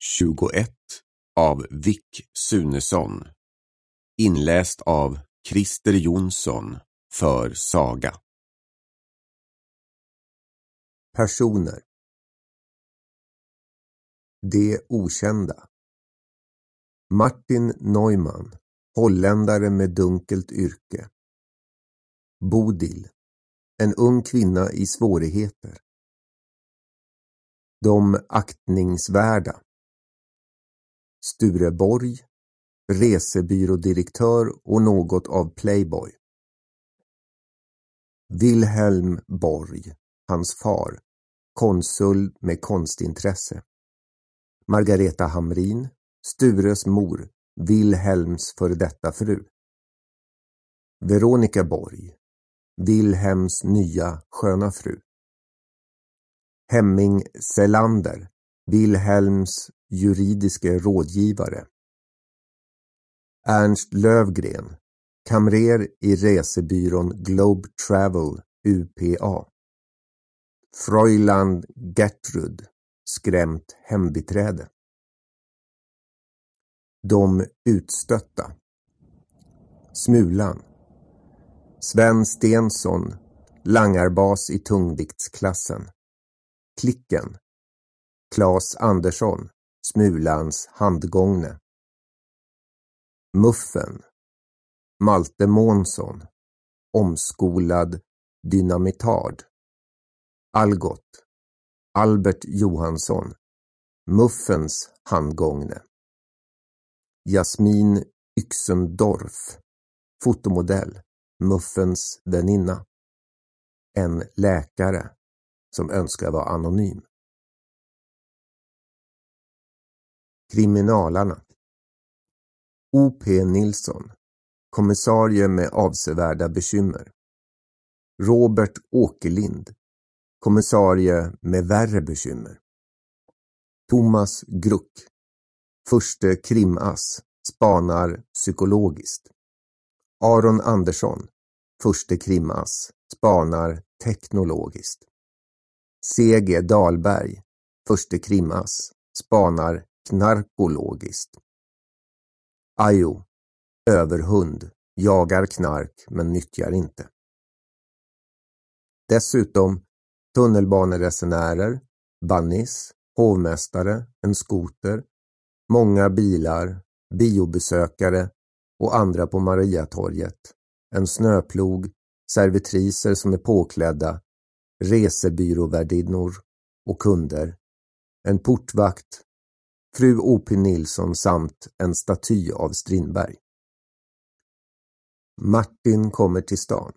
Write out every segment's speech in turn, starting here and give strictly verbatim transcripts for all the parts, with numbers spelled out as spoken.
tjugoett av Vic Sunesson. Inläst av Christer Jonsson för Saga. Personer. Det okända. Martin Neumann, holländare med dunkelt yrke. Bodil, en ung kvinna i svårigheter. De aktningsvärda. Sture Borg, resebyrådirektör och något av playboy. Wilhelm Borg, hans far, konsul med konstintresse. Margareta Hamrin, Stures mor, Wilhelms före detta fru. Veronica Borg, Wilhelms nya sköna fru. Hemming Selander, Wilhelms juridiske rådgivare. Ernst Lövgren, kamrer i resebyrån Globe Travel U P A. Fräulein Gertrud, skrämt hembiträde. De utstötta. Smulan. Sven Stensson, langarbas i tungviktsklassen. Klicken. Claes Andersson, Smulans handgångne. Muffen. Malte Månsson, omskolad dynamitard. Algot. Albert Johansson, Muffens handgångne. Jasmin Yxendorf, fotomodell, Muffens väninna. En läkare som önskar vara anonym. Kriminalarna. O P Nilsson, kommissarie med avsevärda bekymmer. Robert Åkerlind, kommissarie med värre bekymmer. Thomas Gruck, förste krimass, spanar psykologiskt. Aron Andersson, förste krimass, spanar teknologiskt. C G Dahlberg, förste krimass, spanar knarkologiskt. Ajo, överhund, jagar knark men nyttjar inte. Dessutom tunnelbaneresenärer, bannis, hovmästare, en skoter, många bilar, biobesökare och andra på Mariatorget, en snöplog, servitriser som är påklädda, resebyråvärdinnor och kunder, en portvakt, fru O P Nilsson samt en staty av Strindberg. Martin kommer till stan.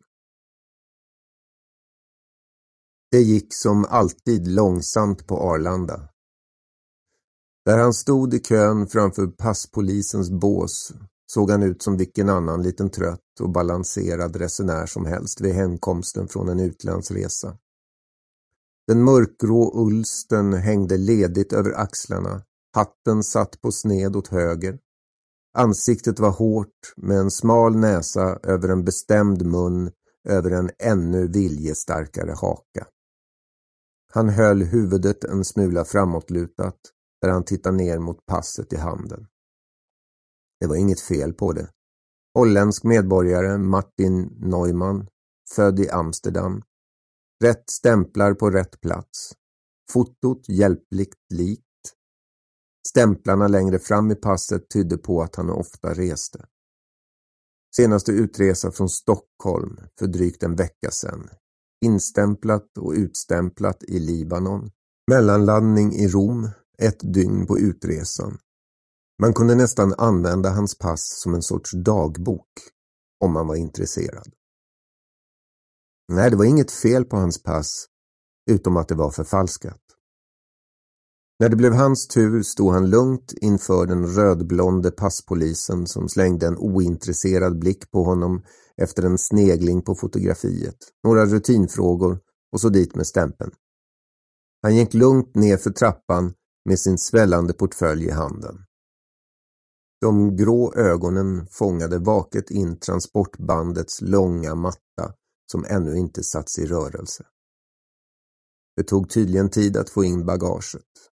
Det gick som alltid långsamt på Arlanda. Där han stod i kön framför passpolisens bås såg han ut som vilken annan liten trött och balanserad resenär som helst vid hemkomsten från en utlandsresa. Den mörkgrå ulsten hängde ledigt över axlarna, hatten satt på sned åt höger. Ansiktet var hårt med en smal näsa över en bestämd mun över en ännu viljestarkare haka. Han höll huvudet en smula framåtlutat där han tittade ner mot passet i handen. Det var inget fel på det. Holländsk medborgare Martin Neumann, född i Amsterdam. Rätt stämplar på rätt plats. Fotot hjälpligt likt. Stämplarna längre fram i passet tydde på att han ofta reste. Senaste utresa från Stockholm för drygt en vecka sedan. Instämplat och utstämplat i Libanon. Mellanlandning i Rom, ett dygn på utresan. Man kunde nästan använda hans pass som en sorts dagbok om man var intresserad. Nej, det var inget fel på hans pass, utom att det var förfalskat. När det blev hans tur stod han lugnt inför den rödblonde passpolisen som slängde en ointresserad blick på honom efter en snegling på fotografiet, några rutinfrågor och så dit med stämpeln. Han gick lugnt ner för trappan med sin svällande portfölj i handen. De grå ögonen fångade vaket in transportbandets långa matta som ännu inte satts i rörelse. Det tog tydligen tid att få in bagaget.